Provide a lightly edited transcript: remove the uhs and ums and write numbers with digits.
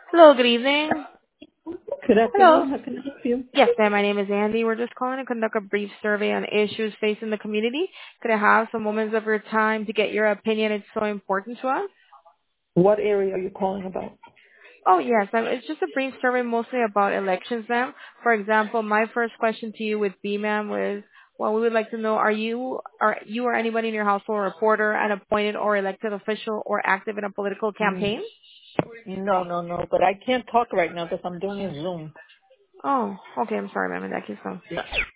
Hello, good evening. Good Hello. afternoon. How can I help you? Yes, ma'am. My name is Andy. We're just calling to conduct a brief survey on issues facing the community. Could I have some moments of your time to get your opinion? It's so important to us. What area are you calling about? Oh, yes, ma'am. It's just a brief survey mostly about elections, ma'am. For example, my first question to you would be, ma'am, was, well, we would like to know, are you or anybody in your household a reporter, an appointed or elected official, or active in a political Mm, campaign? no. But I can't talk right now because I'm doing a Zoom. Oh, okay. I'm sorry, ma'am. In that case, no.